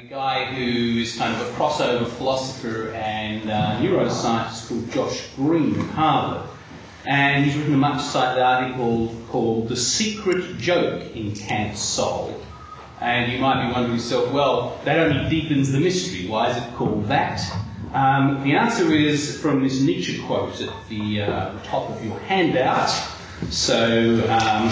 guy who is kind of a crossover philosopher and neuroscientist called Josh Green at Harvard. And he's written a much cited article called The Secret Joke in Kant's Soul. And you might be wondering to yourself, well, that only deepens the mystery. Why is it called that? The answer is from this Nietzsche quote at the top of your handout. So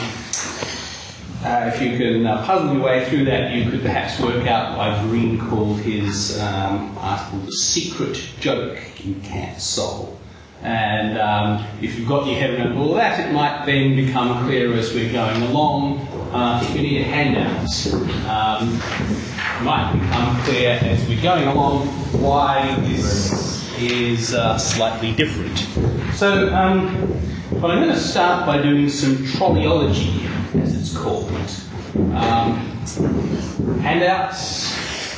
if you can puzzle your way through that, you could perhaps work out why Green called his article The Secret Joke in Kant's Soul. And if you've got your head around all that, it might then become clearer as we're going along. If you need handouts, it might become clear as we're going along why this is slightly different. So, but I'm going to start by doing some trolleyology, as it's called. Handouts.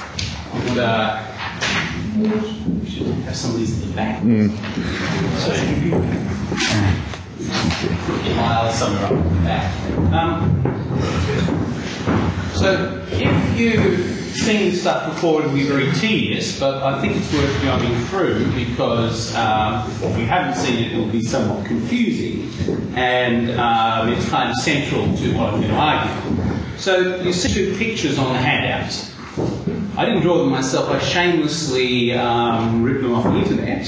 We should have some of these at the back. So file somewhere up at the back. So if you've seen this stuff before, it'll be very tedious, but I think it's worth going through because if you haven't seen it, it'll be somewhat confusing, and it's kind of central to what I'm going to argue. So you see two pictures on the handouts. I didn't draw them myself. I shamelessly ripped them off the internet.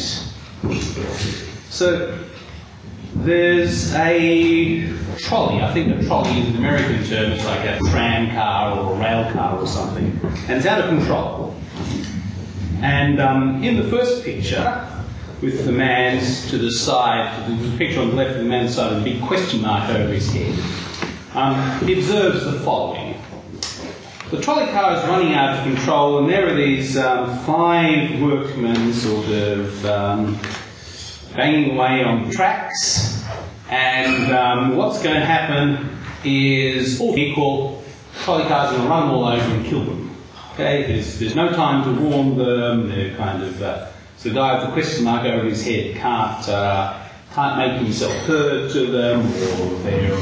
So there's a trolley. I think a trolley is an American term. It's like a tram car or a rail car or something. And it's out of control. And in the first picture, with the man to the side, the picture on the left of the man's side with a big question mark over his head, he observes the following. The trolley car is running out of control, and there are these 5 workmen sort of banging away on the tracks, and what's going to happen is, all equal, the trolley car's going to run them all over and kill them. Okay, there's no time to warn them. They're kind of so the guy with the question mark over his head can't make himself heard to them, or they're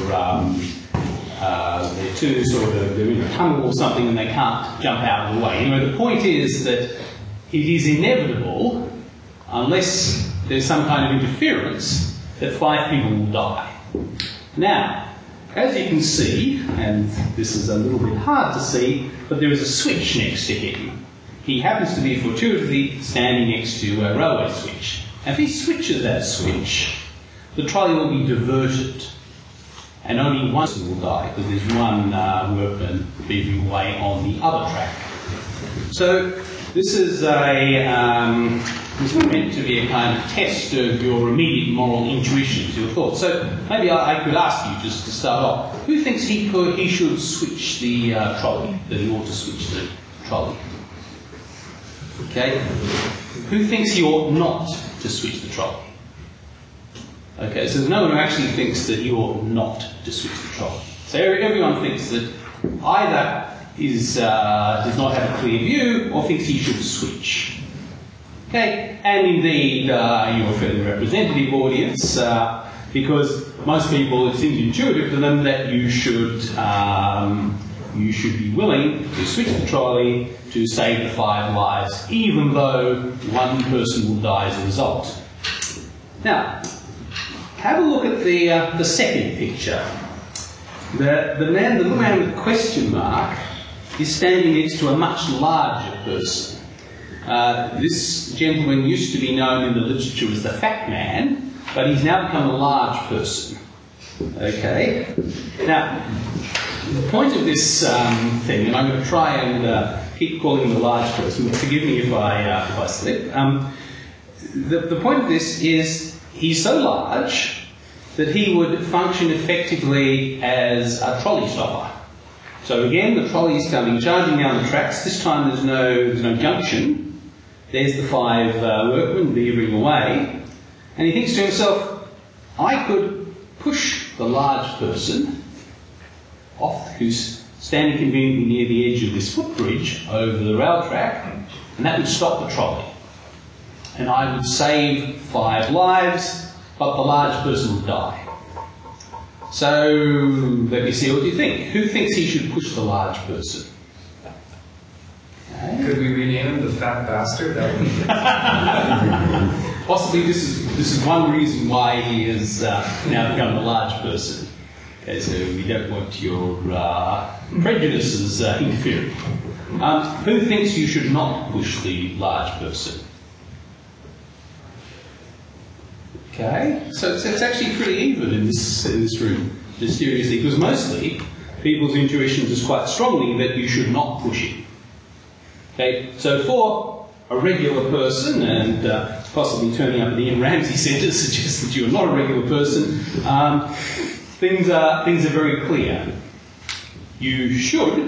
too sort of, they're in a tunnel or something and they can't jump out of the way. Anyway, the point is that it is inevitable, unless there's some kind of interference, that 5 people will die. Now, as you can see, and this is a little bit hard to see, but there is a switch next to him. He happens to be fortuitously standing next to a railway switch. And if he switches that switch, the trolley will be diverted. And only one person will die, because there's one workman beavering away on the other track. So this is this is meant to be a kind of test of your immediate moral intuitions, your thoughts. So maybe I could ask you, just to start off, who thinks he should switch the trolley, that he ought to switch the trolley? Okay. Who thinks he ought not to switch the trolley? Okay, so there's no one who actually thinks that you ought not to switch the trolley. So everyone thinks that either does not have a clear view or thinks he should switch. Okay, and indeed you're a fairly representative audience because most people, it seems intuitive to them that you should be willing to switch the trolley to save the 5 lives, even though one person will die as a result. Now, have a look at the second picture. The little man with the question mark is standing next to a much larger person. This gentleman used to be known in the literature as the fat man, but he's now become a large person. Okay? Now, the point of this thing, and I'm going to try and keep calling him the large person, but forgive me if I slip. The point of this is he's so large that he would function effectively as a trolley stopper. So again, the trolley is coming charging down the tracks. This time there's no junction. There's the 5 workmen beavering away. And he thinks to himself, I could push the large person off, who's standing conveniently near the edge of this footbridge over the rail track, and that would stop the trolley. And I would save 5 lives, but the large person would die. So, let me see what you think. Who thinks he should push the large person? Okay. Could we rename him the fat bastard? That would be Possibly this is one reason why he has now become a large person. Okay, so we don't want your prejudices interfering. Who thinks you should not push the large person? Okay, so it's actually pretty even in this room, mysteriously, because mostly people's intuitions is quite strongly that you should not push it. Okay, so for a regular person, and possibly turning up at the Ian Ramsey Centre suggests that you're not a regular person, things are very clear. You should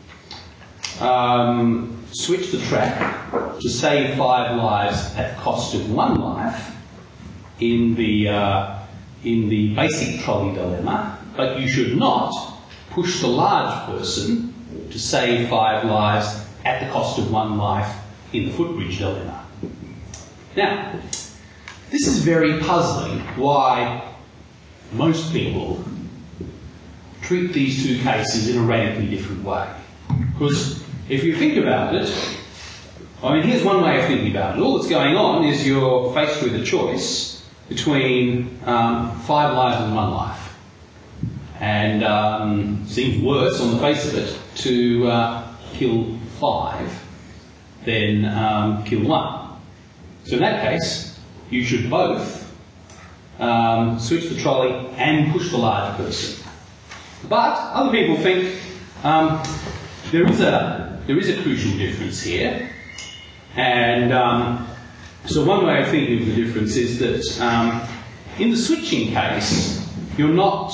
switch the track to save 5 lives at the cost of 1 life in the basic trolley dilemma, but you should not push the large person to save 5 lives at the cost of 1 life in the footbridge dilemma. Now, this is very puzzling why most people treat these two cases in a radically different way. Because if you think about it, I mean, here's one way of thinking about it. All that's going on is you're faced with a choice between 5 lives and 1 life. And seems worse on the face of it to kill 5 than kill 1. So in that case, you should both switch the trolley and push the large person. But other people think there is a crucial difference here, and so one way of thinking of the difference is that in the switching case, you're not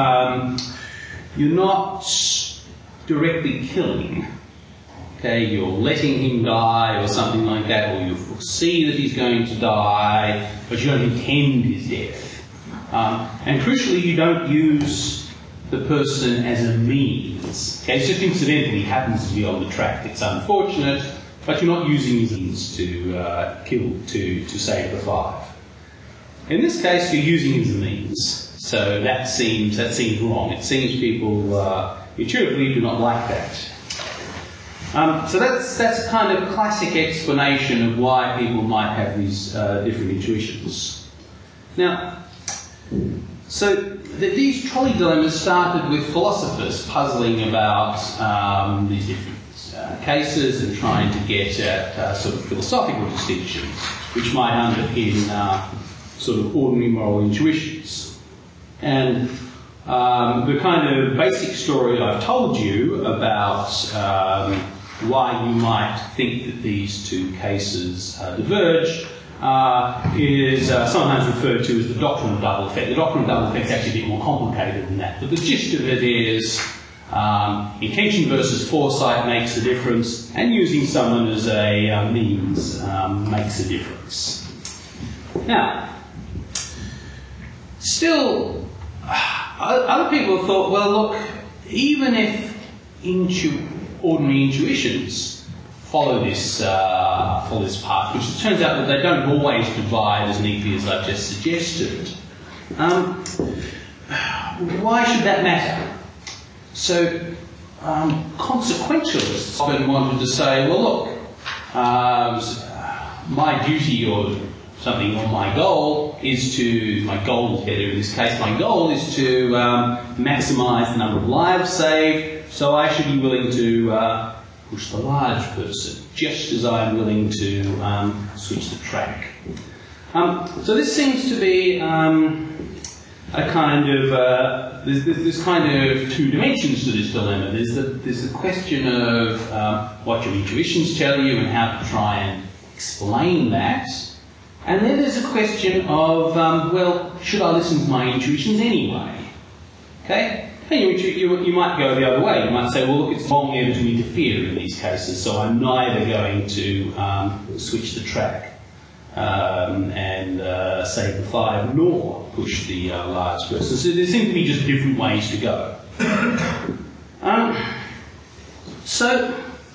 directly killing. Okay, you're letting him die or something like that, or you foresee that he's going to die, but you don't intend his death. And crucially, you don't use the person as a means. Okay, it's just incidentally happens to be on the track. It's unfortunate, but you're not using his means to kill, to save the 5. In this case, you're using his means, so that seems wrong. It seems people intuitively do not like that. So that's kind of classic explanation of why people might have these different intuitions. Now, so these trolley dilemmas started with philosophers puzzling about these different cases and trying to get at sort of philosophical distinctions which might underpin sort of ordinary moral intuitions. And the kind of basic story I've told you about why you might think that these two cases diverge is sometimes referred to as the doctrine of double effect. The doctrine of double effect is actually a bit more complicated than that, but the gist of it is intention versus foresight makes a difference, and using someone as a means makes a difference. Now, still, other people have thought, well, look, even if ordinary intuitions follow this path, which it turns out that they don't always divide as neatly as I've just suggested, why should that matter? So, consequentialists often wanted to say, well, look, my duty or something, or my goal is to maximise the number of lives saved, so I should be willing to push the large person, just as I am willing to switch the track. So this seems to be a kind of there's kind of 2 dimensions to this dilemma. There's the question of what your intuitions tell you and how to try and explain that, and then there's a question of well, should I listen to my intuitions anyway? Okay. And you might go the other way. You might say, well, look, it's wrong ever to interfere in these cases, so I'm neither going to switch the track and save the 5, nor push the large person. So there seem to be just different ways to go. So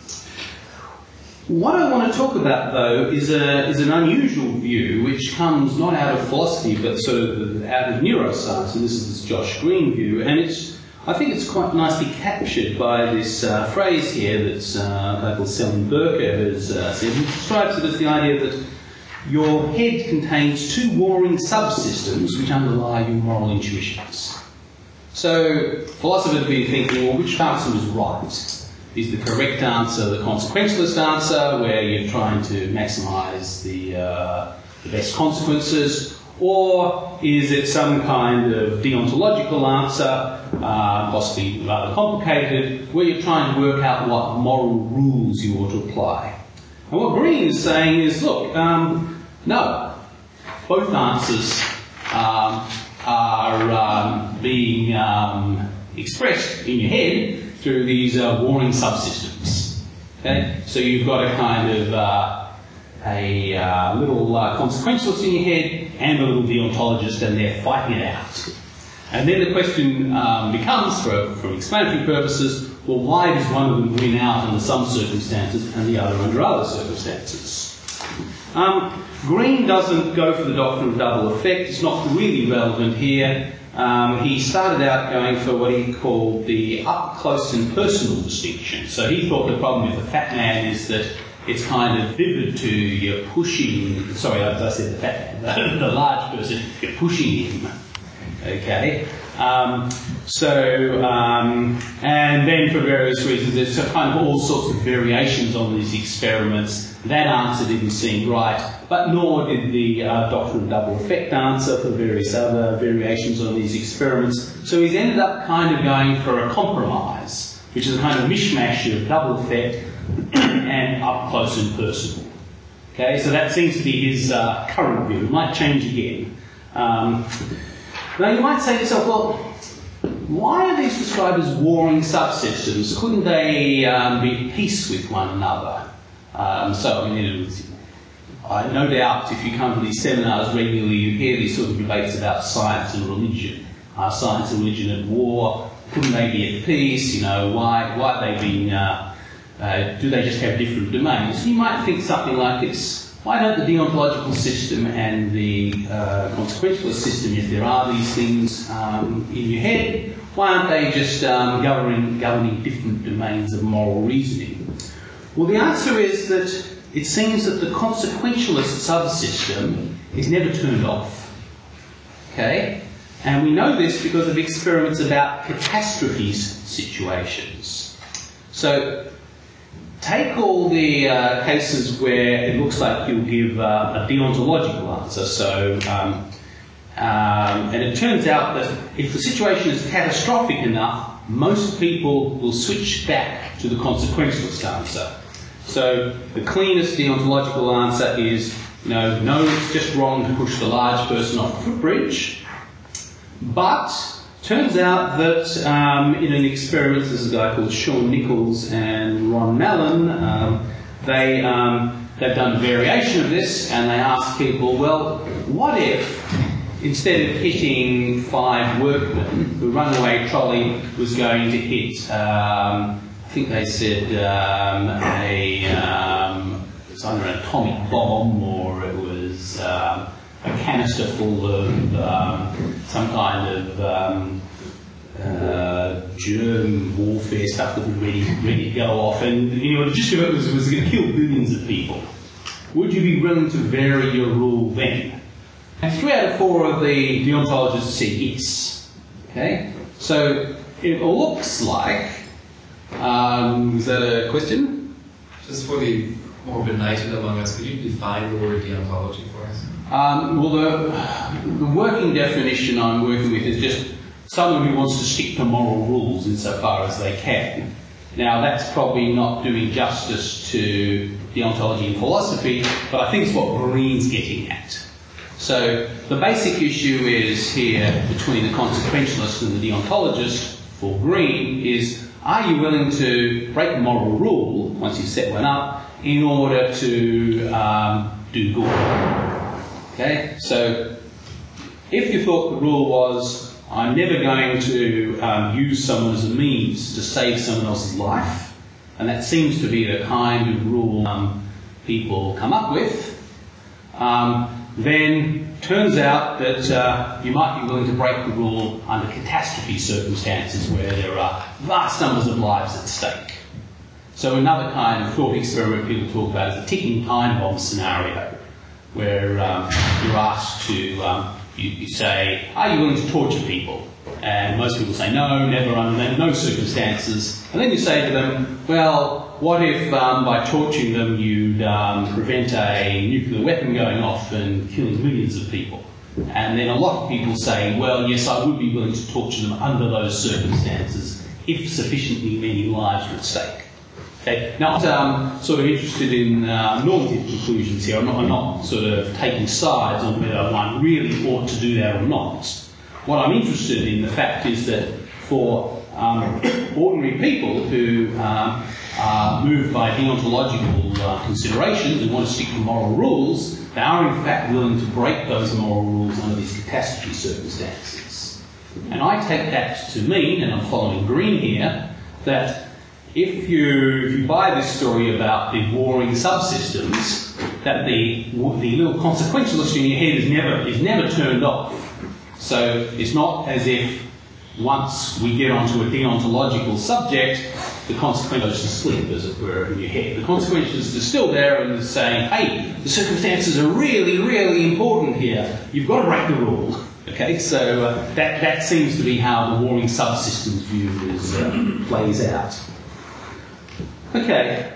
what I want to talk about, though, is an unusual view which comes not out of philosophy but sort of out of neuroscience, and this is this Josh Green view, and it's I think it's quite nicely captured by this phrase here that's a guy called Selwyn Burke has said. He describes it as the idea that your head contains two warring subsystems which underlie your moral intuitions. So philosophers have been thinking, well, which answer is right? Is the correct answer the consequentialist answer, where you're trying to maximise the best consequences, or is it some kind of deontological answer, possibly rather complicated, where you're trying to work out what moral rules you ought to apply? And what Green is saying is, look, no, both answers are being expressed in your head through these warring subsystems. Okay, so you've got a kind of a little consequentialist in your head and a little deontologist, and they're fighting it out. And then the question becomes, for explanatory purposes, well, why does one of them win out under some circumstances and the other under other circumstances? Green doesn't go for the doctrine of double effect. It's not really relevant here. He started out going for what he called the up close and personal distinction. So he thought the problem with the fat man is that it's kind of vivid to you pushing, sorry, I said the fat man, the large person, you're pushing him. Okay? And then for various reasons, there's kind of all sorts of variations on these experiments. That answer didn't seem right, but nor did the doctrine of double effect answer for various other variations on these experiments. So he's ended up kind of going for a compromise, which is a kind of mishmash of double effect and up close and personal. Okay, so that seems to be his current view. It might change again. Now you might say to yourself, well, why are these described as warring subsystems? Couldn't they be at peace with one another? No doubt if you come to these seminars regularly, you hear these sort of debates about science and religion. Are science and religion at war? Couldn't they be at peace? You know, why are they being, do they just have different domains? You might think something like this. Why don't the deontological system and the consequentialist system, if there are these things in your head, why aren't they just governing different domains of moral reasoning? Well, the answer is that it seems that the consequentialist subsystem is never turned off. Okay? And we know this because of experiments about catastrophes situations. So, take all the cases where it looks like you'll give a deontological answer. So, and it turns out that if the situation is catastrophic enough, most people will switch back to the consequentialist answer. So the cleanest deontological answer is, no, it's just wrong to push the large person off the footbridge. But turns out that in an experiment, there's a guy called Sean Nichols and Ron Mallon, they've done a variation of this, and they asked people, well, what if instead of hitting 5 workmen, the runaway trolley was going to hit, I think they said it was either an atomic bomb or it was a canister full of some kind of germ warfare stuff that was ready to go off, and the gist of it was going to kill billions of people. Would you be willing to vary your rule then? And 3 out of 4 of the deontologists said yes. Okay? So it looks like, is that a question? Just for the more benighted among us, could you define the word deontology for us? The working definition I'm working with is just someone who wants to stick to moral rules insofar as they can. Now, that's probably not doing justice to deontology and philosophy, but I think it's what Green's getting at. So the basic issue is here between the consequentialist and the deontologist for Green is, are you willing to break a moral rule once you've set one up in order to do good? Okay, so if you thought the rule was, I'm never going to use someone as a means to save someone else's life, and that seems to be the kind of rule people come up with, then turns out that you might be willing to break the rule under catastrophe circumstances where there are vast numbers of lives at stake. So another kind of thought experiment people talk about is a ticking time bomb scenario, where you're asked to, you say, are you willing to torture people? And most people say no, never, under no circumstances. And then you say to them, well, what if by torturing them you'd prevent a nuclear weapon going off and killing millions of people? And then a lot of people say, well, yes, I would be willing to torture them under those circumstances if sufficiently many lives were at stake. Okay. Now, I'm sort of interested in normative conclusions here. I'm not sort of taking sides on whether one really ought to do that or not. What I'm interested in, the fact is that for ordinary people who are moved by deontological considerations and want to stick to moral rules, they are in fact willing to break those moral rules under these catastrophe circumstances. And I take that to mean, and I'm following Green here, that if you buy this story about the warring subsystems, that the little consequentialist in your head is never turned off. So it's not as if once we get onto a deontological subject, the consequentialist is asleep, as it were, in your head. The consequentialist is still there and is saying, hey, the circumstances are really, really important here. You've got to break the rule. Okay, so that seems to be how the warring subsystems view plays out. Okay,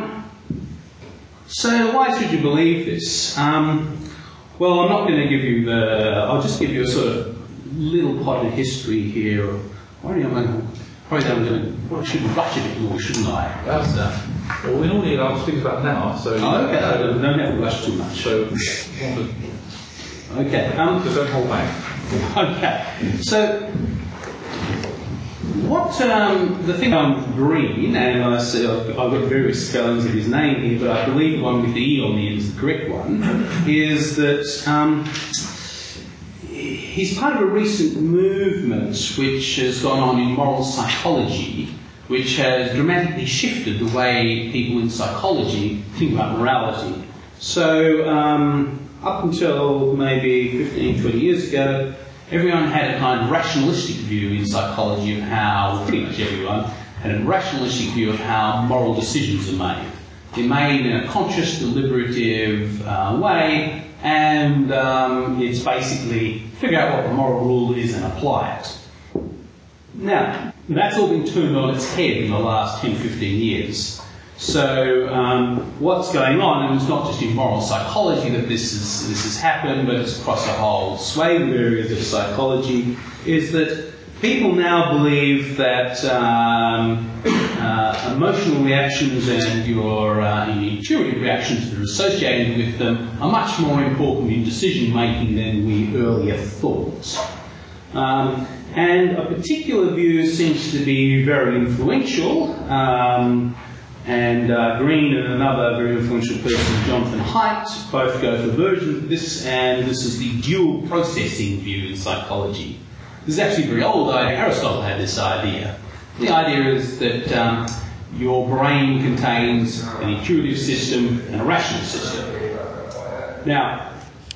so why should you believe this? Well, I'm not going to give you I'll just give you a sort of little potted history here. I should rush a bit more, shouldn't I? Well, we normally allow to speak about now, so... Oh, okay, I don't have to rush too much. So, okay. So don't hold back. Okay, so... What the thing on Green, and I see I've got various spellings of his name here, but I believe the one with the E on the end is the correct one, is that he's part of a recent movement which has gone on in moral psychology, which has dramatically shifted the way people in psychology think about morality. So up until maybe 15, 20 years ago, everyone had a kind of rationalistic view in psychology of how, pretty much everyone, had a rationalistic view of how moral decisions are made. They're made in a conscious, deliberative way, and it's basically figure out what the moral rule is and apply it. Now, that's all been turned on its head in the last 10, 15 years. So what's going on, and it's not just in moral psychology that this has happened, but it's across a whole swathe of areas of psychology, is that people now believe that emotional reactions and your intuitive reactions that are associated with them are much more important in decision making than we earlier thought. And a particular view seems to be very influential. And Green and another very influential person, Jonathan Haidt, both go for versions of this, and this is the dual processing view in psychology. This is actually a very old idea. Aristotle had this idea. The idea is that your brain contains an intuitive system and a rational system. Now,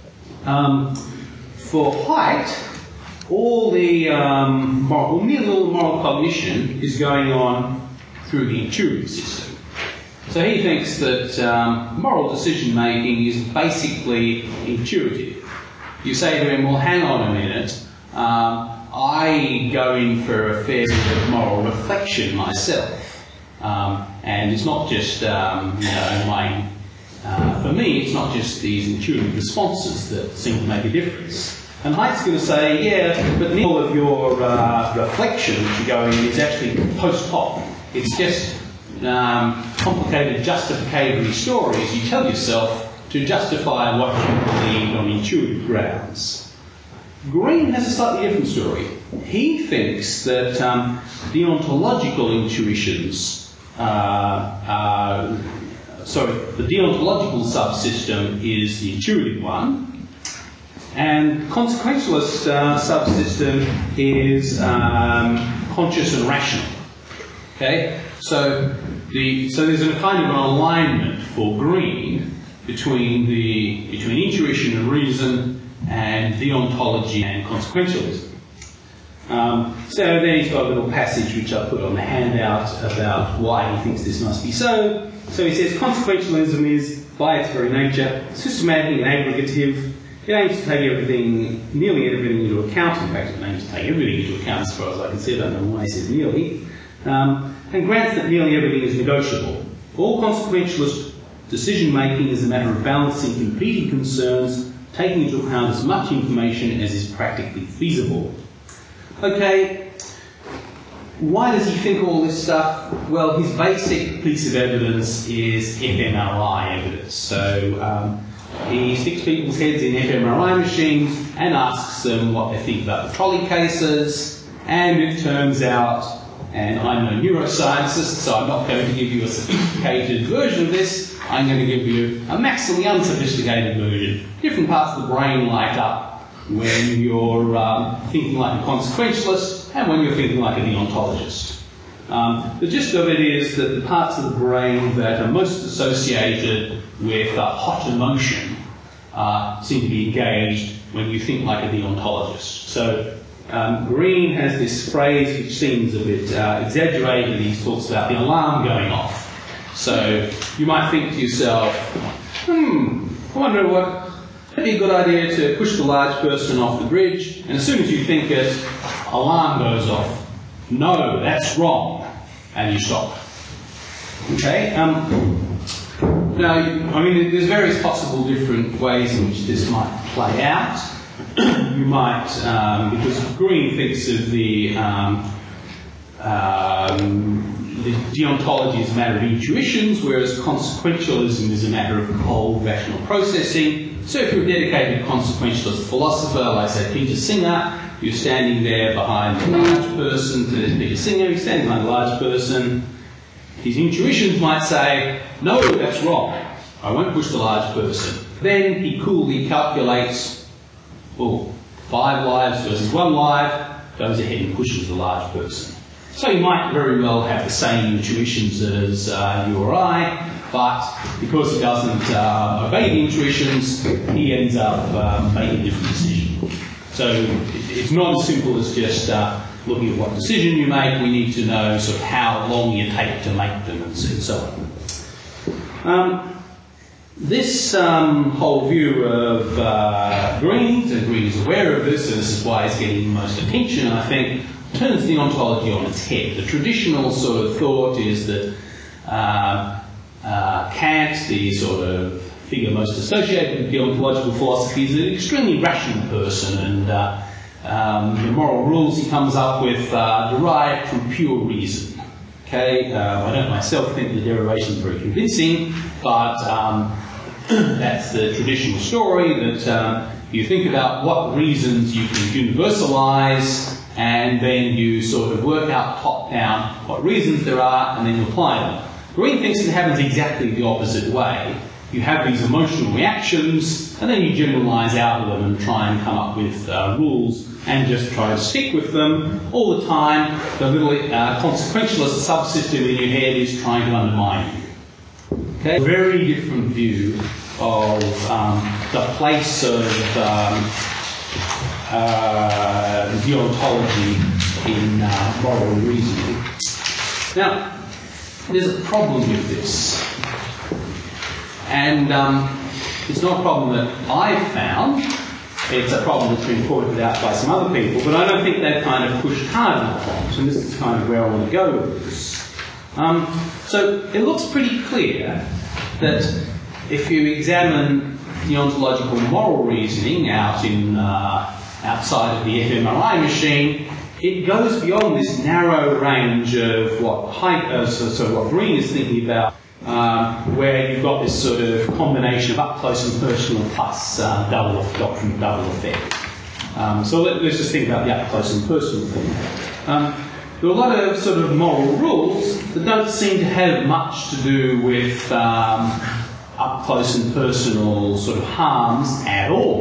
for Haidt, all the nearly all moral cognition is going on through the intuitive system. So he thinks that moral decision making is basically intuitive. You say to him, well, hang on a minute, I go in for a fair bit of moral reflection myself. And it's not just, for me, it's not just these intuitive responses that seem to make a difference. And Haidt's going to say, yeah, but all of your reflection that you go in is actually post hoc. It's just complicated justificatory stories you tell yourself to justify what you believe on intuitive grounds. Green has a slightly different story. He thinks that deontological intuitions the deontological subsystem is the intuitive one, and consequentialist subsystem is conscious and rational. Okay, so there's a kind of an alignment for Green between intuition and reason and deontology and consequentialism. So then he's got a little passage which I put on the handout about why he thinks this must be so. So he says consequentialism is, by its very nature, systematic and aggregative. It aims to take nearly everything into account. In fact, it aims to take everything into account as far as I can see. I don't know why he says nearly. And grants that nearly everything is negotiable. All consequentialist decision-making is a matter of balancing competing concerns, taking into account as much information as is practically feasible. Okay, why does he think all this stuff? Well, his basic piece of evidence is fMRI evidence. So he sticks people's heads in fMRI machines and asks them what they think about the trolley cases, and it turns out, and I'm no neuroscientist, so I'm not going to give you a sophisticated version of this, I'm going to give you a maximally unsophisticated version. Different parts of the brain light up when you're thinking like a consequentialist and when you're thinking like a deontologist. The gist of it is that the parts of the brain that are most associated with hot emotion seem to be engaged when you think like a deontologist. So Green has this phrase which seems a bit exaggerated. He talks about the alarm going off. So you might think to yourself, I wonder what it'd be a good idea to push the large person off the bridge, and as soon as you think it, alarm goes off. No, that's wrong. And you stop. Okay? Now, I mean, there's various possible different ways in which this might play out. You might, because Green thinks of the deontology is a matter of intuitions, whereas consequentialism is a matter of cold, rational processing. So if you're a dedicated consequentialist philosopher, like say Peter Singer, you're standing there behind a large person. So there's Peter Singer, he's standing behind a large person. His intuitions might say, no, that's wrong. I won't push the large person. Then he coolly calculates, 5 lives versus 1 life, goes ahead and pushes the large person. So he might very well have the same intuitions as you or I, but because he doesn't obey the intuitions, he ends up making a different decision. So it's not as simple as just looking at what decision you make. We need to know sort of how long you take to make them and so on. This whole view of Green's, and Green is aware of this, and this is why it's getting most attention, I think, turns the ontology on its head. The traditional sort of thought is that Kant, the sort of figure most associated with deontological philosophy, is an extremely rational person, and the moral rules he comes up with derive from pure reason. Okay, I don't myself think the derivation is very convincing, but that's the traditional story, that you think about what reasons you can universalize, and then you sort of work out top-down what reasons there are, and then you apply them. Green thinks it happens exactly the opposite way. You have these emotional reactions, and then you generalise out of them and try and come up with rules and just try to stick with them all the time. The little consequentialist subsystem in your head is trying to undermine you. Okay? A very different view of the place of deontology in moral reasoning. Now, there's a problem with this. And it's not a problem that I've found. It's a problem that's been pointed out by some other people, but I don't think they've kind of pushed hard on the point, and this is kind of where I want to go with this. So it looks pretty clear that if you examine deontological moral reasoning out in outside of the fMRI machine, it goes beyond this narrow range of what what Green is thinking about, where you've got this sort of combination of up close and personal plus doctrine of double effect. So let's just think about the up close and personal thing. There are a lot of sort of moral rules that don't seem to have much to do with up close and personal sort of harms at all.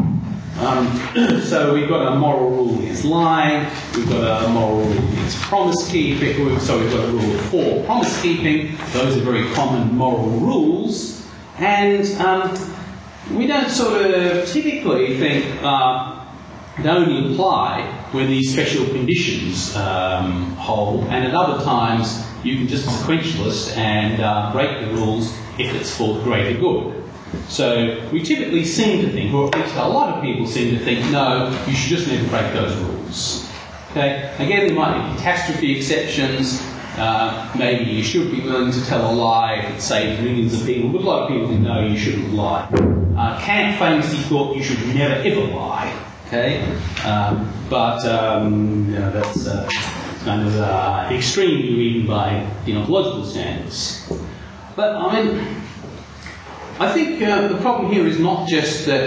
So we've got a moral rule against lying, we've got a moral rule against promise keeping, so we've got a rule for promise keeping. Those are very common moral rules, And we don't sort of typically think they only apply when these special conditions hold, and at other times you can just sequentialist and break the rules if it's for greater good. So we typically seem to think, or at least a lot of people seem to think, no, you should just never break those rules. Okay? Again, there might be catastrophe exceptions. Maybe you should be willing to tell a lie if it saves millions of people, but a lot of people think, no, you shouldn't lie. Kant famously thought you should never ever lie. Okay? That's kind of extreme even by deontological standards. But I mean, I think the problem here is not just that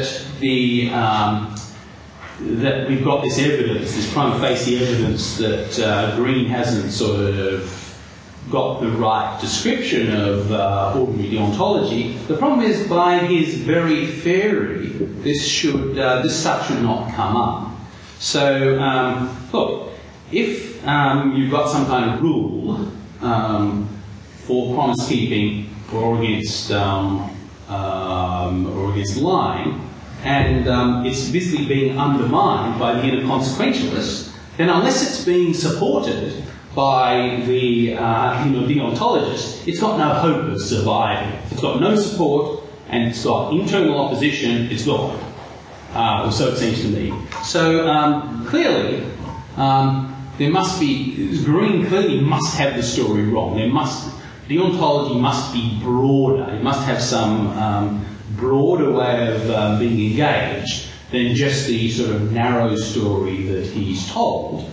that we've got this evidence, this prima facie evidence that Green hasn't sort of got the right description of ordinary deontology. The problem is, by his very theory, this stuff should not come up. So, look, if you've got some kind of rule for promise keeping or against lying, and it's visibly being undermined by the inner consequentialist, then unless it's being supported by the deontologist, it's got no hope of surviving. It's got no support, and it's got internal opposition. It's gone. Or so it seems to me. So clearly, there must be, Green clearly must have the story wrong. Deontology must be broader. It must have some broader way of being engaged than just the sort of narrow story that he's told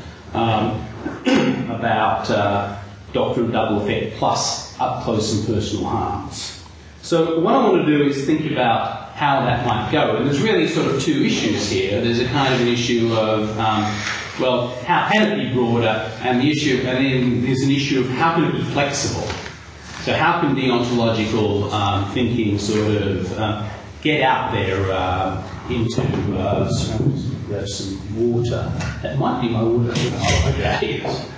about doctrine of double effect plus up close and personal harms. So what I want to do is think about how that might go. And there's really sort of two issues here. There's a kind of an issue of, how can it be broader? And then there's an issue of how can it be flexible? So how can deontological thinking sort of get out there into grab some water. That might be my water. Oh, okay.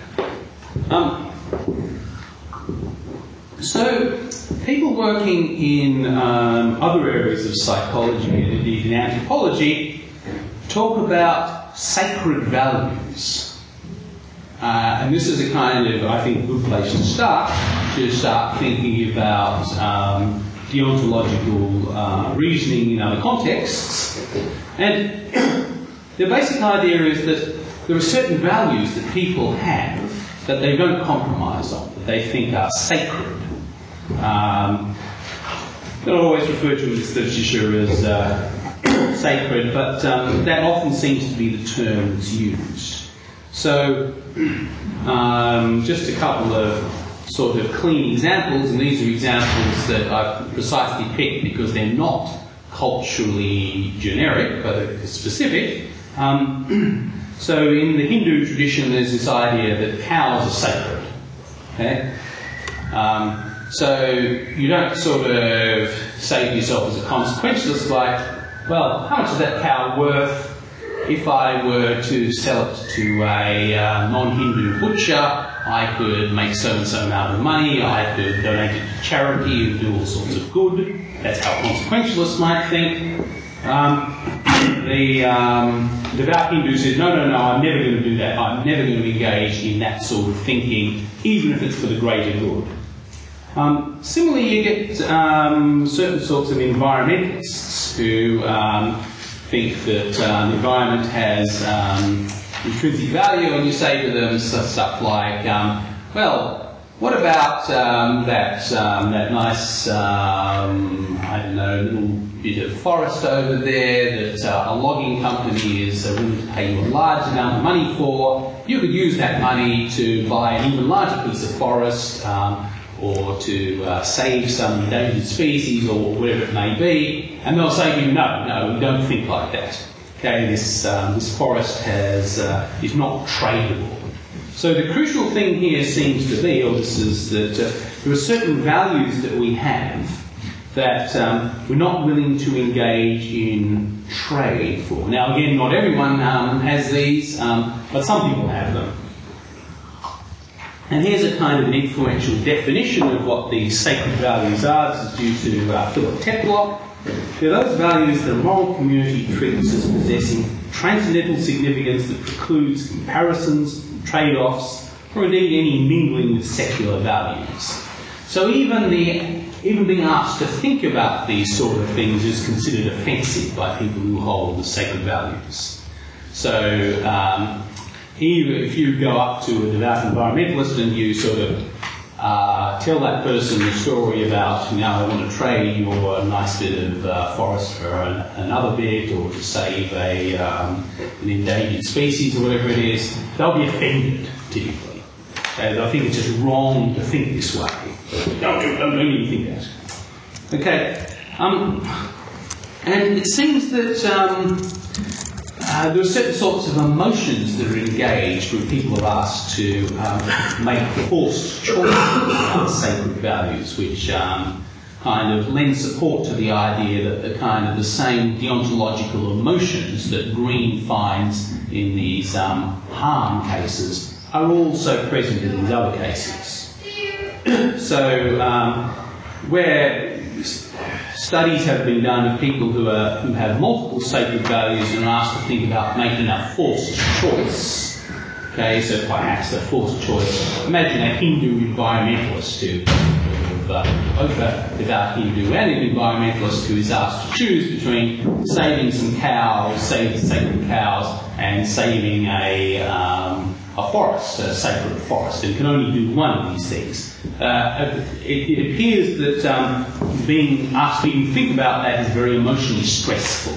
So people working in other areas of psychology and indeed in anthropology talk about sacred values. And this is a kind of, I think, good place to start thinking about deontological reasoning in other contexts. And the basic idea is that there are certain values that people have that they don't compromise on, that they think are sacred. They're always referred to as literature as sacred, but that often seems to be the term that's used. So, just a couple of sort of clean examples, and these are examples that I've precisely picked because they're not culturally generic, but they're specific. So in the Hindu tradition, there's this idea that cows are sacred. Okay? So you don't sort of say to yourself as a consequentialist, like, well, how much is that cow worth? If I were to sell it to a non-Hindu butcher, I could make so and so amount of money, I could donate it to charity and do all sorts of good. That's how consequentialists might think. The devout Hindu says, no, I'm never going to do that. I'm never going to engage in that sort of thinking, even if it's for the greater good. Similarly, you get certain sorts of environmentalists who think that the environment has intrinsic value, and you say to them stuff like, what about that nice, little bit of forest over there that a logging company is willing to pay you a large amount of money for? You could use that money to buy an even larger piece of forest, or to save some endangered species, or whatever it may be, and they'll say to you, no, we don't think like that. Okay, this forest is not tradable. So the crucial thing here seems to be, is that there are certain values that we have that we're not willing to engage in trade for. Now, again, not everyone has these, but some people have them. And here's a kind of an influential definition of what these sacred values are. This is due to Philip Tetlock. They're those values that a moral community treats as possessing transcendental significance that precludes comparisons, trade-offs, or indeed any mingling with secular values. So even being asked to think about these sort of things is considered offensive by people who hold the sacred values. So even if you go up to a devout environmentalist and you sort of tell that person the story about, I want to trade your nice bit of forest for another bit, or to save an endangered species or whatever it is, they'll be offended typically. And I think it's just wrong to think this way. Don't even think that. Okay. And it seems that there are certain sorts of emotions that are engaged when people are asked to make forced choices about sacred values, which kind of lend support to the idea that the same deontological emotions that Green finds in these harm cases are also present in these other cases. So where studies have been done of people who have multiple sacred values and are asked to think about making a forced choice. Okay, so perhaps a forced choice. Imagine a Hindu environmentalist both a devout Hindu and an environmentalist who is asked to choose between saving some cows, saving sacred cows, and saving a forest, a sacred forest, and can only do one of these things. It appears that being asked to even think about that is very emotionally stressful.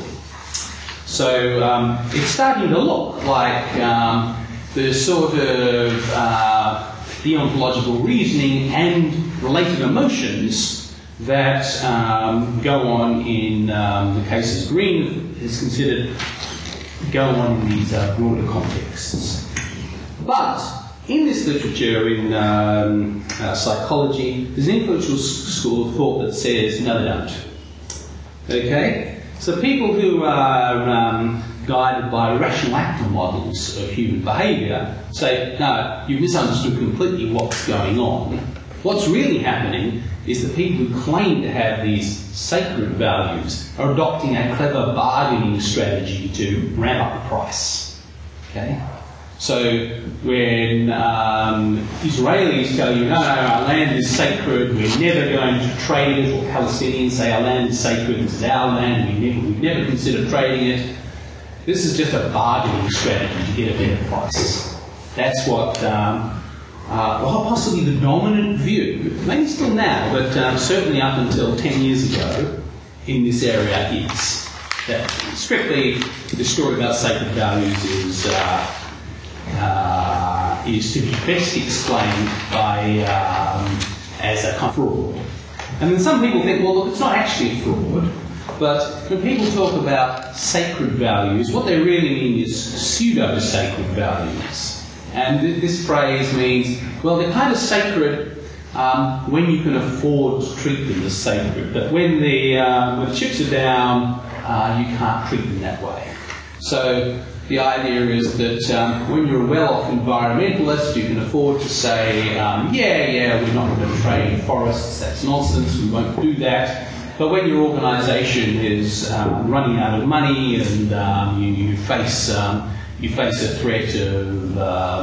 So it's starting to look like the sort of deontological reasoning and related emotions that go on in the cases Green is considered, go on in these broader contexts. But in this literature, in psychology, there's an influential school of thought that says, no, they don't. Okay? So people who are guided by rational actor models of human behaviour say, no, you've misunderstood completely what's going on. What's really happening is that people who claim to have these sacred values are adopting a clever bargaining strategy to ramp up the price. Okay? So when Israelis tell you, no, our land is sacred, we're never going to trade it, or Palestinians say our land is sacred, this is our land, we'd never consider trading it, this is just a bargaining strategy to get a better price. That's what, possibly the dominant view, maybe still now, but certainly up until 10 years ago in this area is. That strictly the story about sacred values is to be best explained by as a kind of fraud. And then some people think, well, look, it's not actually a fraud, but when people talk about sacred values, what they really mean is pseudo-sacred values. And this phrase means, well, they're kind of sacred when you can afford to treat them as sacred, but when the chips are down, you can't treat them that way. So the idea is that when you're a well-off environmentalist, you can afford to say, we're not going to trade forests, that's nonsense, we won't do that. But when your organisation is running out of money and you face a threat of,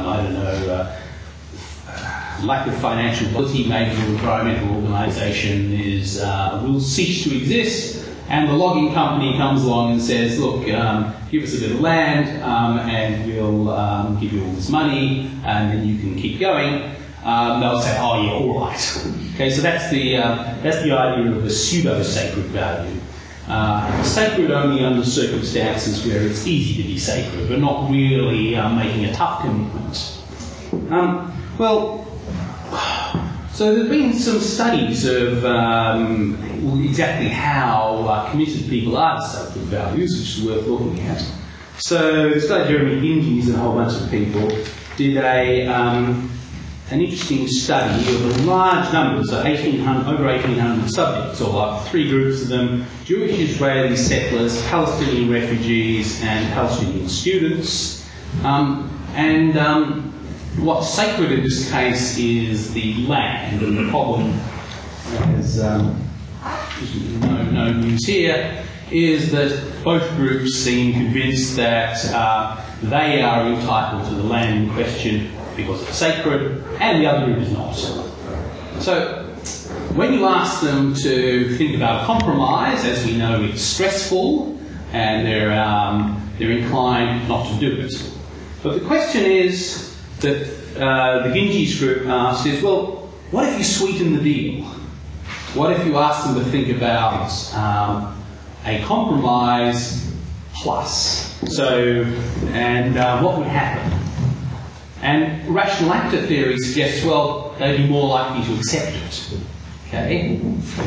lack of financial ability, maybe your environmental organisation will cease to exist, and the logging company comes along and says, look, give us a bit of land and we'll give you all this money and then you can keep going. They'll say, oh yeah, all right. Okay, so that's the idea of a pseudo-sacred value. Sacred only under circumstances where it's easy to be sacred, but not really making a tough commitment. So there's been some studies of exactly how committed people are to sacred values, which is worth looking at. So this guy Jeremy Hinges and a whole bunch of people did an interesting study of large numbers, over 1,800 subjects, all up, three groups of them: Jewish Israeli settlers, Palestinian refugees, and Palestinian students. what's sacred in this case is the land, and the problem, as no news here, is that both groups seem convinced that they are entitled to the land in question because it's sacred, and the other group is not. So, when you ask them to think about a compromise, as we know it's stressful, and they're inclined not to do it. But the question is that the Gingi's group asked is, well, what if you sweeten the deal? What if you ask them to think about a compromise plus? So, and what would happen? And rational actor theory suggests, well, they'd be more likely to accept it. Okay?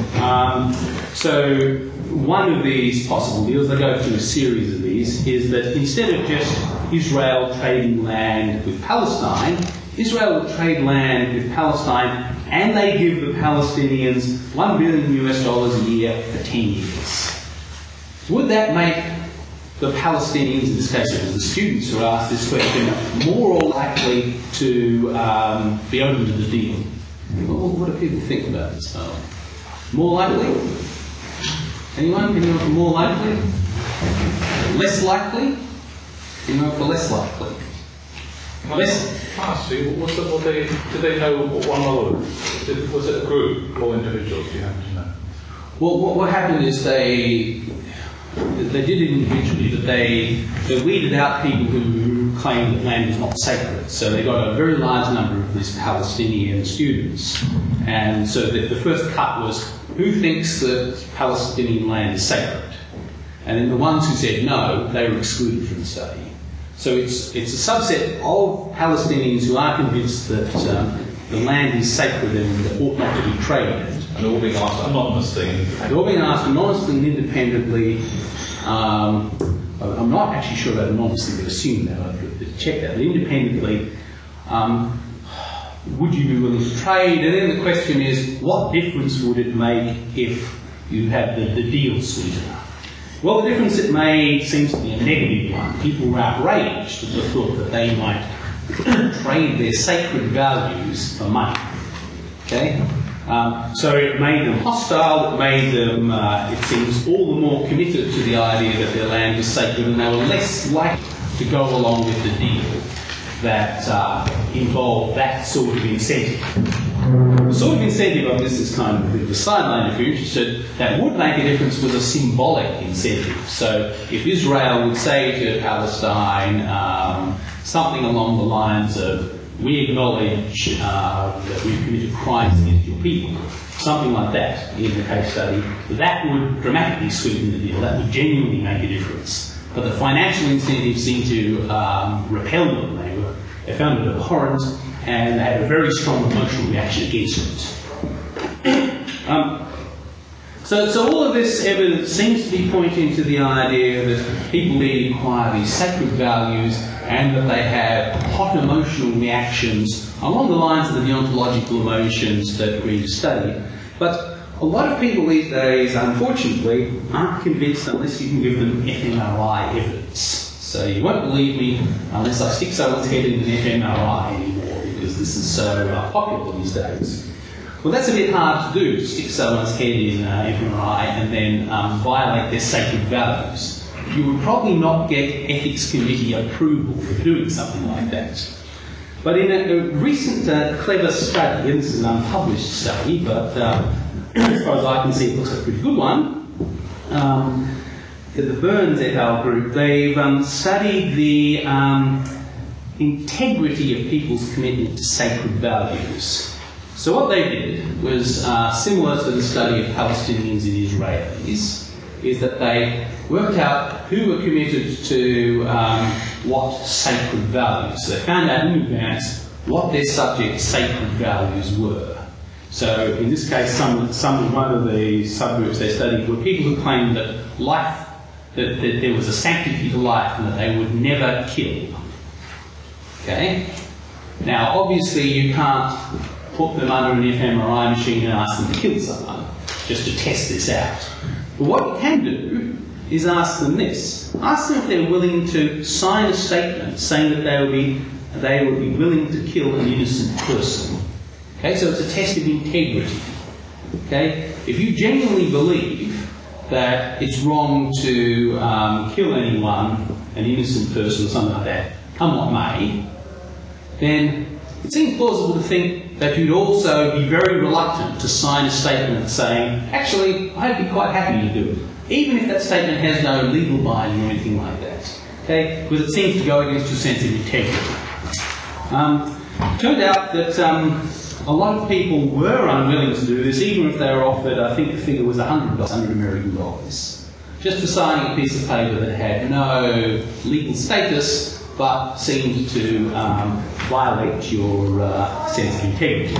So, one of these possible deals, they go through a series of these, is that instead of just Israel trading land with Palestine, Israel will trade land with Palestine, and they give the Palestinians $1 billion a year for 10 years. Would that make the Palestinians, in this case it was the students who asked this question, more or likely to be open to the deal? Well, what do people think about this? More likely? Anyone? Anyone for more likely? Less likely? Anyone for less likely? Less? Actually, did they know one another? Was it a group or individuals? Do you happen to know? Well, what happened is they did it individually, but they weeded out people who claimed that land is not sacred. So they got a very large number of these Palestinian students. And so the first cut was, who thinks that Palestinian land is sacred? And then the ones who said no, they were excluded from the study. So it's a subset of Palestinians who are convinced that the land is sacred and ought not to be traded. And all being asked anonymously. They're all being asked anonymously and independently. I'm not actually sure about anonymously, but assume that. I've checked that. But independently, would you be willing to trade? And then the question is, what difference would it make if you had the deal sweetener? Well, the difference it made seems to be a negative one. People were outraged at the thought that they might trade their sacred values for money. Okay? So it made them hostile, it made them, it seems, all the more committed to the idea that their land was sacred, and they were less likely to go along with the deal that involved that sort of incentive. The sort of incentive, this is kind of a bit of a sideline if you're interested, that would make a difference was a symbolic incentive. So if Israel would say to Palestine something along the lines of, we acknowledge that we've committed crimes against your people, something like that in the case study, that would dramatically sweeten the deal, that would genuinely make a difference. But the financial incentives seemed to repel them. They found it abhorrent, and they had a very strong emotional reaction against it. So all of this evidence seems to be pointing to the idea that people need to acquire these sacred values and that they have hot emotional reactions along the lines of the deontological emotions that we studied. But a lot of people these days, unfortunately, aren't convinced unless you can give them fMRI evidence. So you won't believe me unless I stick someone's head in an fMRI anymore, because this is so popular these days. Well, that's a bit hard to do, to stick someone's head in an fMRI and then violate their sacred values. You would probably not get ethics committee approval for doing something like that. But in a recent clever study, and this is an unpublished study, but as far as I can see, it looks like a pretty good one, the Burns et al. Group, they've studied the integrity of people's commitment to sacred values. So what they did was similar to the study of Palestinians and Israelis, is that they worked out who were committed to what sacred values. So they found out in advance what their subjects' sacred values were. So in this case, one of the subgroups they studied were people who claimed that life, that there was a sanctity to life and that they would never kill. Okay? Now, obviously, you can't put them under an fMRI machine and ask them to kill someone, just to test this out. But what you can do is ask them this. Ask them if they're willing to sign a statement saying that they will be they would be willing to kill an innocent person. Okay, so it's a test of integrity. Okay, if you genuinely believe that it's wrong to kill anyone, an innocent person or something like that, come what may, then it seems plausible to think that you'd also be very reluctant to sign a statement saying, actually, I'd be quite happy to do it, even if that statement has no legal binding or anything like that. Okay, because it seems to go against your sense of integrity. Turned out that a lot of people were unwilling to do this, even if they were offered, I think the figure was $100 American dollars, just for signing a piece of paper that had no legal status but seemed to violate your sense of integrity.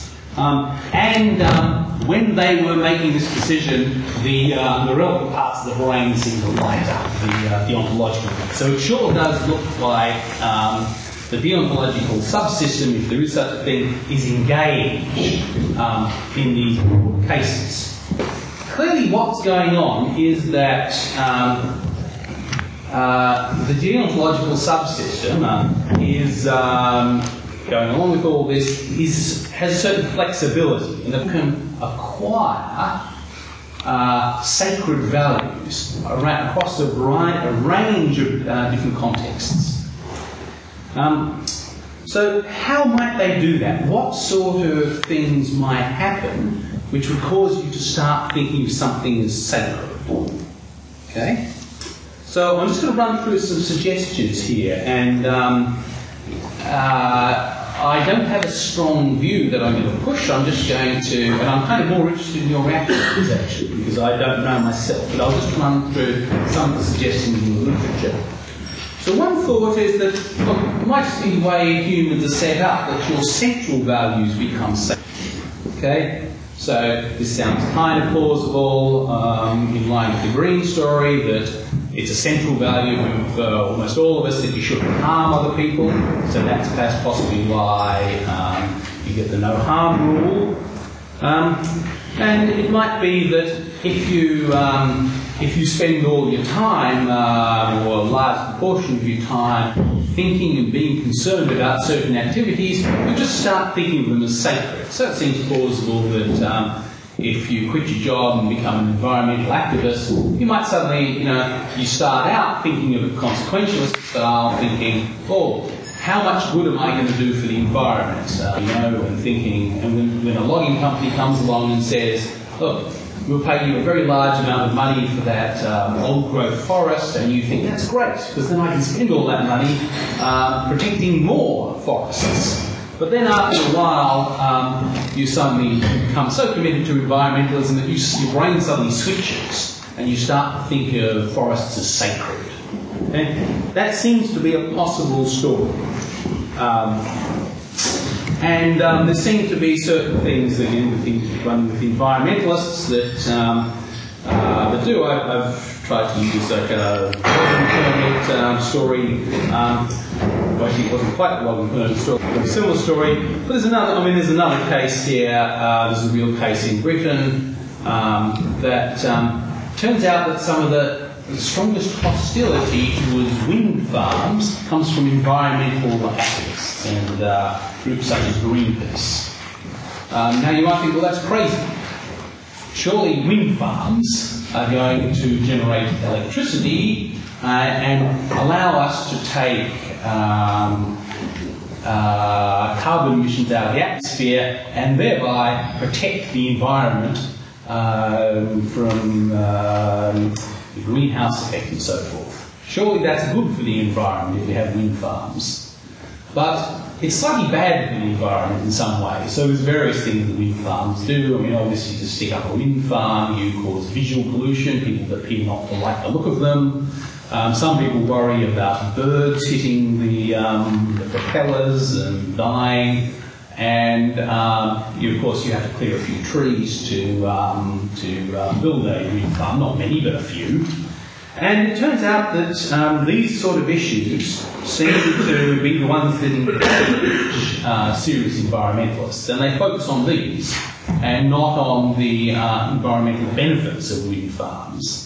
When they were making this decision, the relevant parts of the brain seemed to light up, the ontological one. So it sure does look like the deontological subsystem, if there is such a thing, is engaged in these cases. Clearly what's going on is that the deontological subsystem is going along with all this, has a certain flexibility, and it can acquire sacred values across a range of different contexts. So how might they do that? What sort of things might happen which would cause you to start thinking of something as sacred? Okay? So I'm just going to run through some suggestions here, and I don't have a strong view that I'm going to push. I'm just going to, and I'm kind of more interested in your reactions actually, because I don't know myself, but I'll just run through some of the suggestions in the literature. So one thought is that, look, it might just be the way humans are set up, that your central values become sacred. Okay? So this sounds kind of plausible, in line with the Green story, that it's a central value for almost all of us that you shouldn't harm other people. So that's perhaps possibly why you get the no harm rule. And it might be that if you spend all your time, or a large proportion of your time, thinking and being concerned about certain activities, you just start thinking of them as sacred. So it seems plausible that if you quit your job and become an environmental activist, you might suddenly, you start out thinking of it consequentialist style, thinking, oh, how much good am I going to do for the environment? And thinking, and when a logging company comes along and says, look, we'll pay you a very large amount of money for that old growth forest, and you think, that's great, because then I can spend all that money protecting more forests. But then after a while, you suddenly become so committed to environmentalism that your brain suddenly switches, and you start to think of forests as sacred. Okay? That seems to be a possible story. And there seem to be certain things, again, with environmentalists that do. I've tried to use like a logging permit story. Actually, it wasn't quite a logging permit story, but a similar story. But there's another case here. There's a real case in Britain that turns out that some of the strongest hostility towards wind farms comes from environmental activists and groups such as Greenpeace. Now you might think, well, that's crazy. Surely wind farms are going to generate electricity and allow us to take carbon emissions out of the atmosphere and thereby protect the environment from the greenhouse effect and so forth. Surely that's good for the environment if you have wind farms. But it's slightly bad for the environment in some ways. So there's various things that wind farms do. Obviously to stick up a wind farm, you cause visual pollution. People appear not to like the look of them. Some people worry about birds hitting the propellers and dying. And of course you have to clear a few trees to build a wind farm. Not many, but a few. And it turns out that these sort of issues seem to be the ones that engage serious environmentalists, and they focus on these and not on the environmental benefits of wind farms.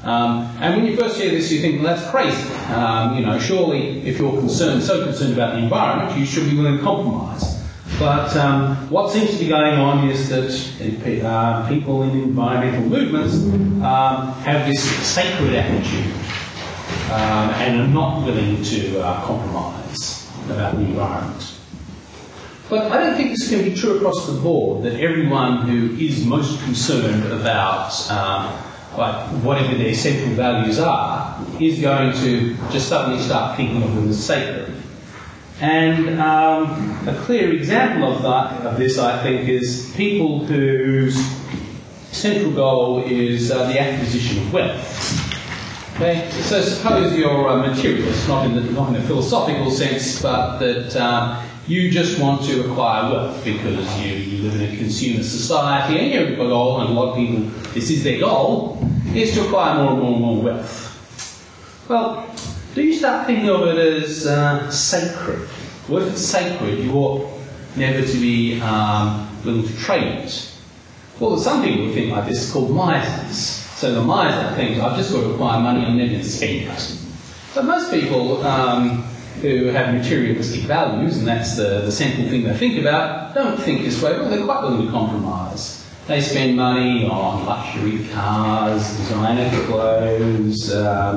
And when you first hear this, you think, well, that's crazy. Surely if you're so concerned about the environment, you should be willing to compromise. But what seems to be going on is that people in environmental movements have this sacred attitude and are not willing to compromise about the environment. But I don't think this can be true across the board, that everyone who is most concerned about whatever their central values are is going to just suddenly start thinking of them as sacred. And a clear example of this, I think, is people whose central goal is the acquisition of wealth. Okay? So suppose you're a materialist, not in a philosophical sense, but that you just want to acquire wealth because you live in a consumer society and your goal, and a lot of people, this is their goal, is to acquire more and more and more wealth. Well, do you start thinking of it as sacred? Well, if it's sacred, you ought never to be willing to trade it. Well, some people would think like this, it's called misers. So the miser thinks, I've just got to acquire money, I'm never going to spend it. But most people who have materialistic values, and that's the central thing they think about, don't think this way. Well, they're quite willing to compromise. They spend money on luxury cars, designer clothes,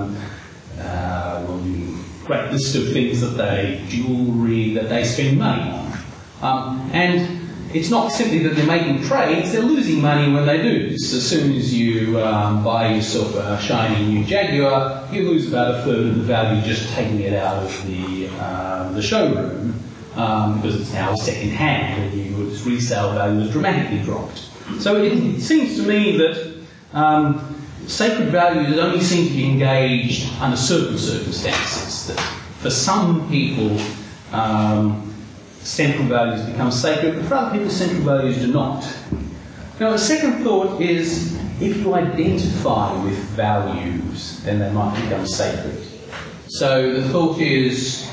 great list of things jewellery that they spend money on. And it's not simply that they're making trades, they're losing money when they do this. As soon as you buy yourself a shiny new Jaguar, you lose about a third of the value just taking it out of the showroom because it's now second hand and its resale value has dramatically dropped. So it seems to me that sacred values only seem to be engaged under certain circumstances. That for some people, central values become sacred, but for other people, central values do not. Now, the second thought is, if you identify with values, then they might become sacred. So the thought is,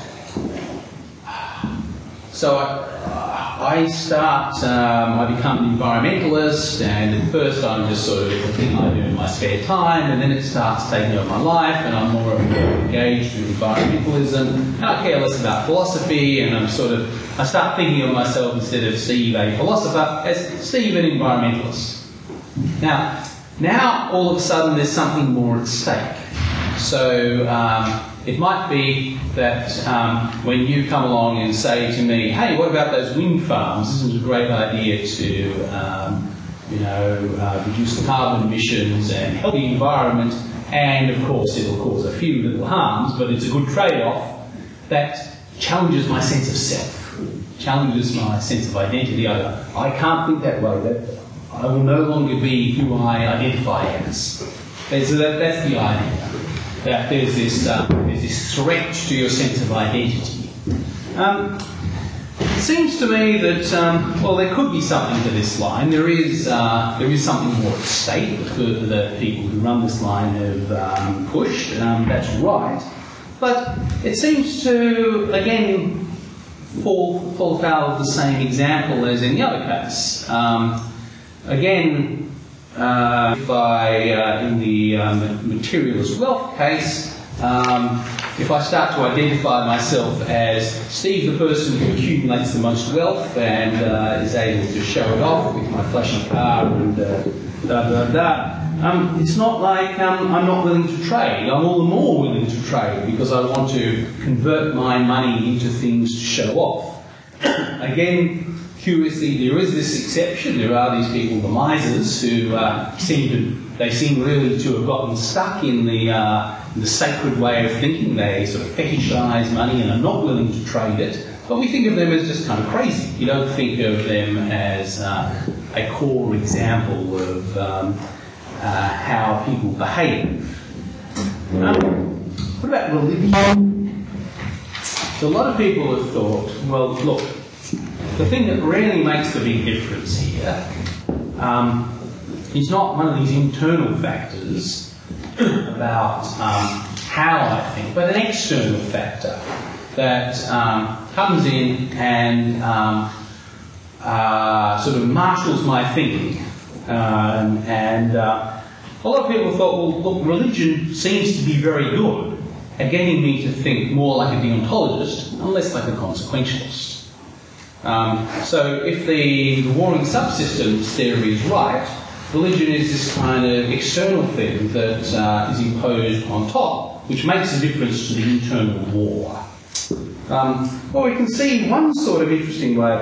I become an environmentalist, and at first I'm just sort of the thing I do in my spare time, and then it starts taking over my life, and I'm more engaged with environmentalism, and I care less about philosophy, and I start thinking of myself instead of Steve, a philosopher, as Steve, an environmentalist. Now all of a sudden there's something more at stake. So it might be that when you come along and say to me, hey, what about those wind farms? Isn't it a great idea to reduce carbon emissions and help the environment? And of course it'll cause a few little harms, but it's a good trade-off. That challenges my sense of self, challenges my sense of identity. I can't think that way. I will no longer be who I identify as. So that's the idea. That there's this threat to your sense of identity. It seems to me that there could be something to this line. There is something more at stake that the people who run this line have pushed. That's right, but it seems to again fall foul of the same example as in the other case. In the materialist wealth case, if I start to identify myself as Steve, the person who accumulates the most wealth and is able to show it off with my flashy car and it's not like I'm not willing to trade. I'm all the more willing to trade because I want to convert my money into things to show off. Again, curiously, there is this exception. There are these people, the misers, who seem really to have gotten stuck in the sacred way of thinking. They sort of fetishise money and are not willing to trade it. But we think of them as just kind of crazy. You don't think of them as a core example of how people behave. What about religion? So a lot of people have thought, well, look, the thing that really makes the big difference here is not one of these internal factors about how I think, but an external factor that comes in and sort of marshals my thinking and a lot of people thought, well, look, religion seems to be very good at getting me to think more like a deontologist and less like a consequentialist. So if the warring subsystems theory is right, religion is this kind of external thing that is imposed on top, which makes a difference to the internal war. Well, we can see one sort of interesting way,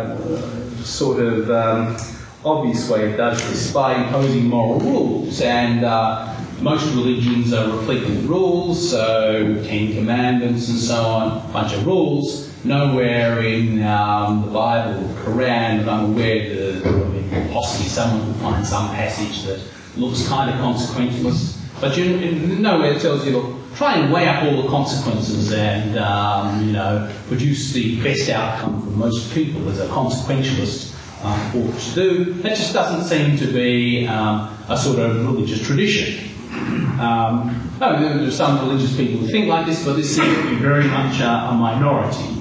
obvious way it does this by imposing moral rules, and most religions are replete with rules, so 10 Commandments and so on, a bunch of rules. Nowhere in the Bible, the Quran, that I'm aware that possibly someone will find some passage that looks kind of consequentialist, but nowhere it tells you, look, try and weigh up all the consequences and, produce the best outcome for most people as a consequentialist ought to do. That just doesn't seem to be a sort of religious tradition. There are some religious people who think like this, but this seems to be very much a minority.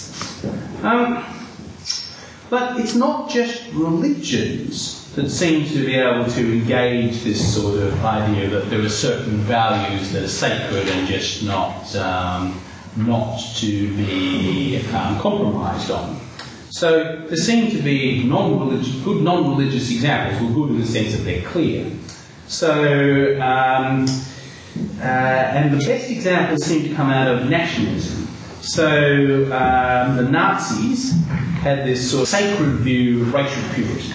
But it's not just religions that seem to be able to engage this sort of idea that there are certain values that are sacred and just not to be compromised on. So there seem to be good non-religious examples, well, good in the sense that they're clear. So, and the best examples seem to come out of nationalism. So the Nazis had this sort of sacred view of racial purity.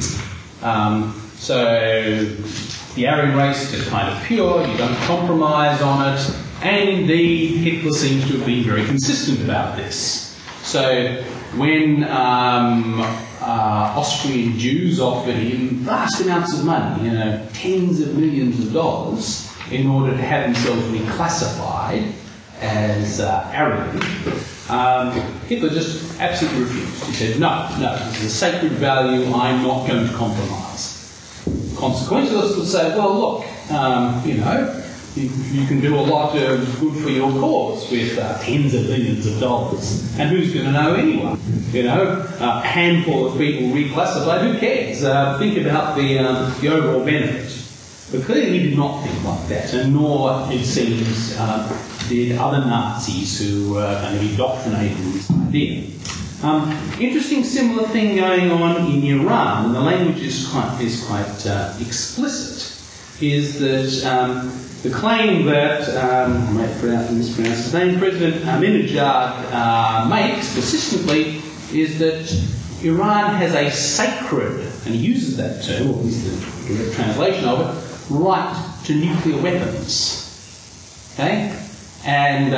So the Aryan race is kind of pure, you don't compromise on it, and indeed Hitler seems to have been very consistent about this. So when Austrian Jews offered him vast amounts of money, tens of millions of dollars, in order to have themselves reclassified as Aryan, Hitler just absolutely refused. He said, no, this is a sacred value, I'm not going to compromise. Consequentialists would say, well, look, you can do a lot of good for your cause with tens of millions of dollars. And who's going to know anyway? A handful of people reclassified, who cares? Think about the overall benefit. But clearly he did not think like that, and nor, it seems, did other Nazis who were going to be indoctrinated in this idea. Interesting similar thing going on in Iran, and the language is quite explicit, is that the claim that, I might mispronounce his name, President Ahmadinejad makes persistently is that Iran has a sacred, and he uses that term, or at least the direct translation of it, right to nuclear weapons. Okay? And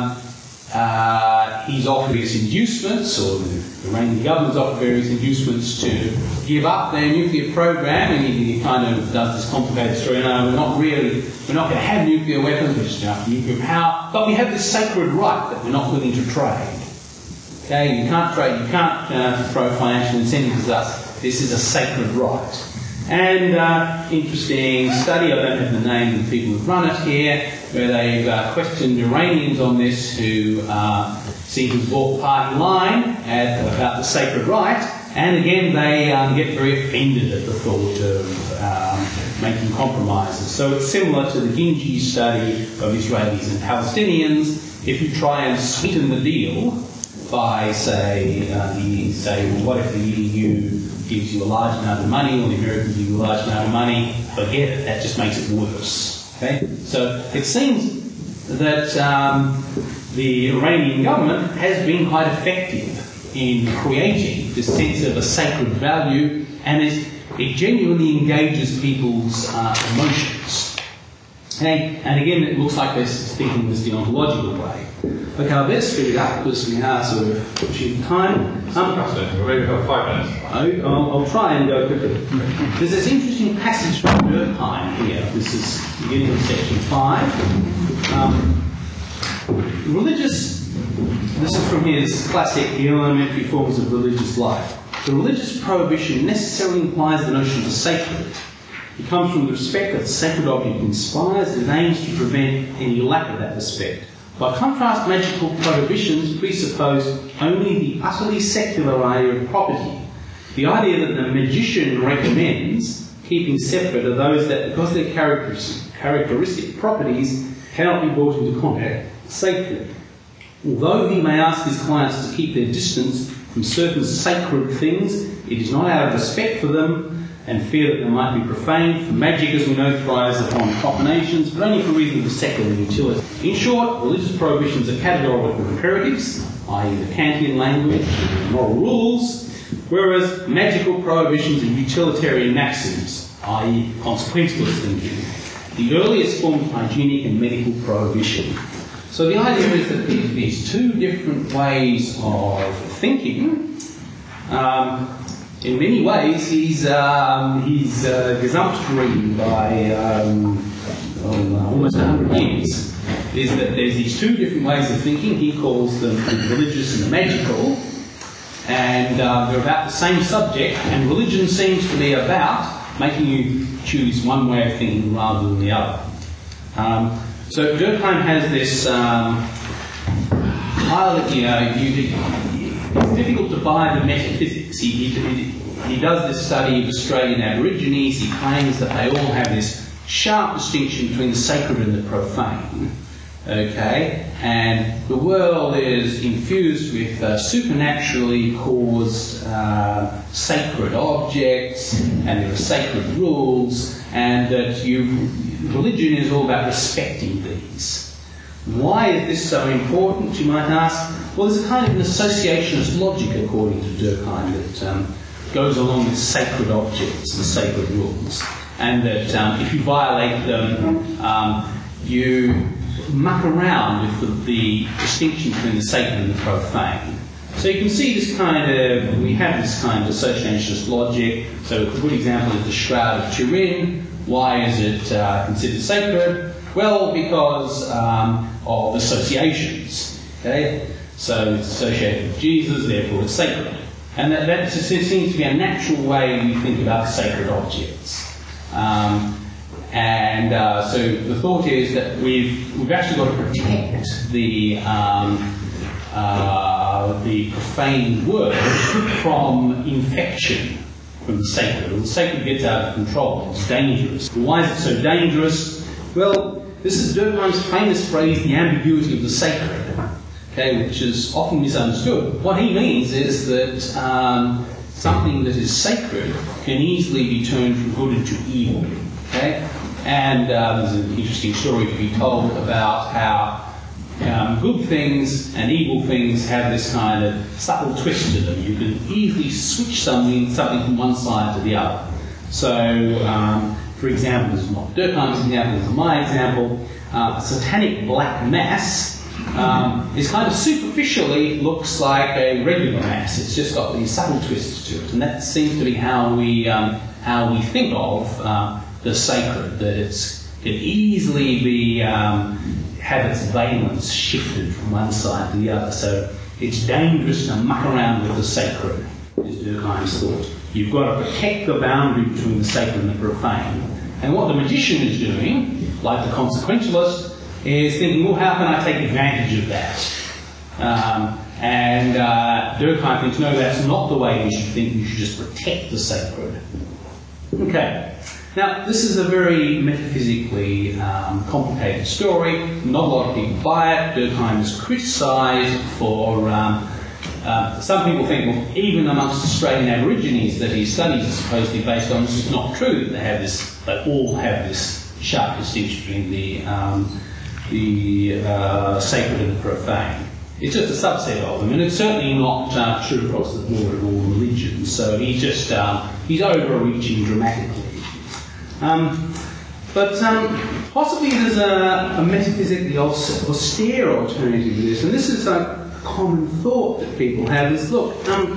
he's offered various inducements, or the Iranian government's offered various inducements to give up their nuclear program, and he kind of does this complicated story. No, we're not going to have nuclear weapons, we're just after nuclear power, but we have this sacred right that we're not willing to trade. Okay, you can't trade, you can't throw financial incentives at us. This is a sacred right. And interesting study, I don't have the name of the people who've run it here, where they've questioned Iranians on this who seem to have bought the party line about the sacred right, and again they get very offended at the thought of making compromises. So it's similar to the Ginji study of Israelis and Palestinians. If you try and sweeten the deal by, well, what if the EU gives you a large amount of money, or the Americans give you a large amount of money, forget it, that just makes it worse. Okay? So it seems that the Iranian government has been quite effective in creating this sense of a sacred value, and it genuinely engages people's emotions. Okay? And again, it looks like they're speaking in this deontological way. Okay, I'll better speed it up because we are sort of pushing time. Maybe about 5 minutes. I'll try and go quickly. There's this interesting passage from Durkheim here. This is beginning of section 5. This is from his classic, The Elementary Forms of Religious Life. The religious prohibition necessarily implies the notion of sacred. It comes from the respect that the sacred object inspires and aims to prevent any lack of that respect. By contrast, magical prohibitions presuppose only the utterly secular idea of property. The idea that the magician recommends keeping separate are those that, because their characteristic properties cannot be brought into contact safely. Although he may ask his clients to keep their distance from certain sacred things, it is not out of respect for them and fear that they might be profaned, for magic, as we know, thrives upon profanations, but only for reasons of secular utility. In short, religious prohibitions are categorical imperatives, i.e. the Kantian language, moral rules, whereas magical prohibitions are utilitarian maxims, i.e. consequentialist thinking, the earliest form of hygienic and medical prohibition. So the idea is that these two different ways of thinking, in many ways, he's gazumped by almost 100 years. Is that there's these two different ways of thinking. He calls them the religious and the magical, and they're about the same subject. And religion seems to be about making you choose one way of thinking rather than the other. So Durkheim has this highly, it's difficult to buy the metaphysics. He does this study of Australian Aborigines. He claims that they all have this sharp distinction between the sacred and the profane. Okay, and the world is infused with supernaturally caused sacred objects, and there are sacred rules, and that religion is all about respecting these. Why is this so important, you might ask? Well, there's a kind of an associationist logic, according to Durkheim, that goes along with sacred objects and sacred rules, and that if you violate them, you muck around with the distinction between the sacred and the profane. So you can see this we have this kind of associationist logic. So a good example is the Shroud of Turin. Why is it considered sacred? Well, because of associations. Okay, so it's associated with Jesus, therefore it's sacred. And that seems to be a natural way we think about sacred objects. So the thought is that we've actually got to protect the profane word from infection from the sacred. Well, the sacred gets out of control. It's dangerous. Why is it so dangerous? Well, this is Durkheim's famous phrase, the ambiguity of the sacred, okay, which is often misunderstood. What he means is that something that is sacred can easily be turned from good into evil. Okay? And there's an interesting story to be told about how good things and evil things have this kind of subtle twist to them. You can easily switch something from one side to the other. So, for example, this is not Durkheim's example, this is my example. A satanic black mass is kind of superficially looks like a regular mass. It's just got these subtle twists to it, and that seems to be how we think of the sacred. That it can easily be have its valence shifted from one side to the other. So it's dangerous to muck around with the sacred, is Durkheim's thought. You've got to protect the boundary between the sacred and the profane. And what the magician is doing, like the consequentialist, is thinking, well, how can I take advantage of that? Durkheim thinks, no, that's not the way you should think. You should just protect the sacred. Okay. Now, this is a very metaphysically complicated story. Not a lot of people buy it. Durkheim is criticised for... some people think, well, even amongst Australian Aborigines that his studies are supposedly based on, this is not true. They all have this sharp distinction between the sacred and the profane. It's just a subset of them, and it's certainly not true across the board of all religions. So he's just he's overreaching dramatically. Possibly there's a metaphysically austere alternative to this, and this is a common thought that people have is, look,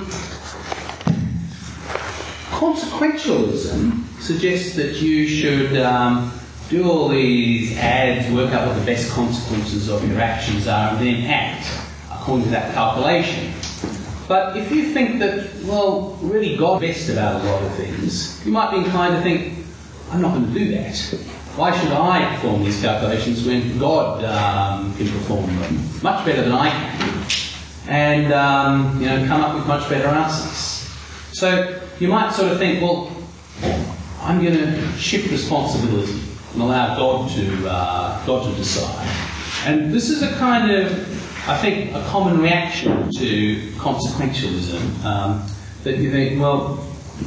consequentialism suggests that you should do all these ads, work out what the best consequences of your actions are, and then act according to that calculation. But if you think that, well, really God best about a lot of things, you might be inclined to think, I'm not going to do that. Why should I perform these calculations when God can perform them much better than I can, and come up with much better answers? So you might sort of think, well, I I'm going to shift responsibility and allow God to decide. And this is a kind of, I think, a common reaction to consequentialism, that you think, well,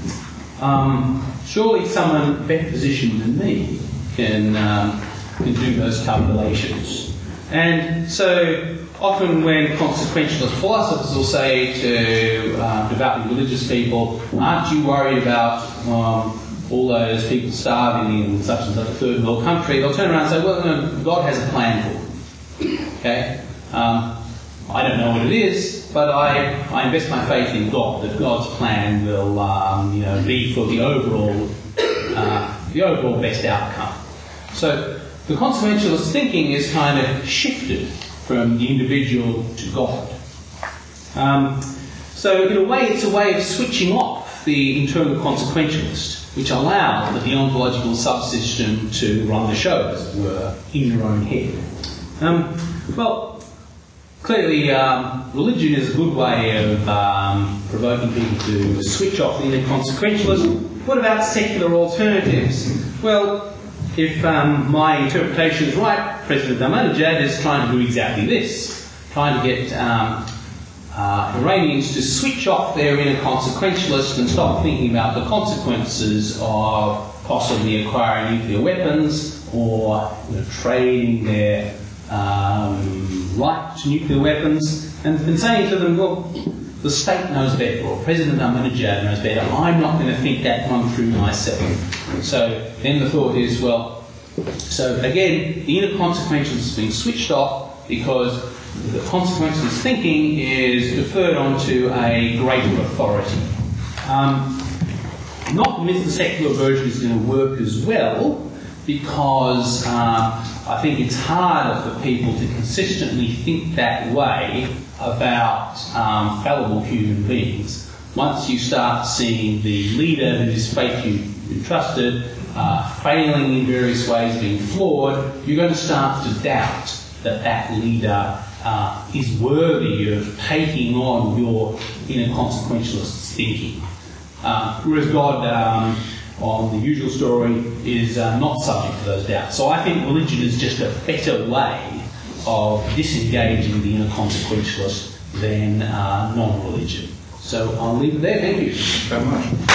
surely someone better positioned than me can do those calculations. And so often when consequentialist philosophers will say to devoutly religious people, aren't you worried about all those people starving in such and such a third world country, they'll turn around and say, well, no, God has a plan for them. Okay? I don't know what it is, but I invest my faith in God, that God's plan will be for the overall best outcome. So the consequentialist thinking is kind of shifted from the individual to God. So in a way, it's a way of switching off the internal consequentialist, which allows the deontological subsystem to run the show, as it were, in your own head. Well, clearly, religion is a good way of provoking people to switch off the inner consequentialist. What about secular alternatives? Well, if my interpretation is right, President Ahmadinejad is trying to do exactly this, trying to get Iranians to switch off their inner consequentialist and stop thinking about the consequences of possibly acquiring nuclear weapons or trading their right to nuclear weapons, and saying to them, well, the state knows better, or President Ahmadinejad knows better, I'm not going to think that one through myself. So then the thought is, well, so again, the inner consequentialist is being switched off because the consequentialist thinking is deferred onto a greater authority. Not that the secular version is going to work as well, because I think it's harder for people to consistently think that way about fallible human beings. Once you start seeing the leader whose faith you trusted failing in various ways, being flawed, you're going to start to doubt that leader is worthy of taking on your inner consequentialist thinking. Whereas God, on the usual story, is not subject to those doubts. So I think religion is just a better way of disengaging the inner consequentialist than non-religion. So I'll leave it there. Thank you very much.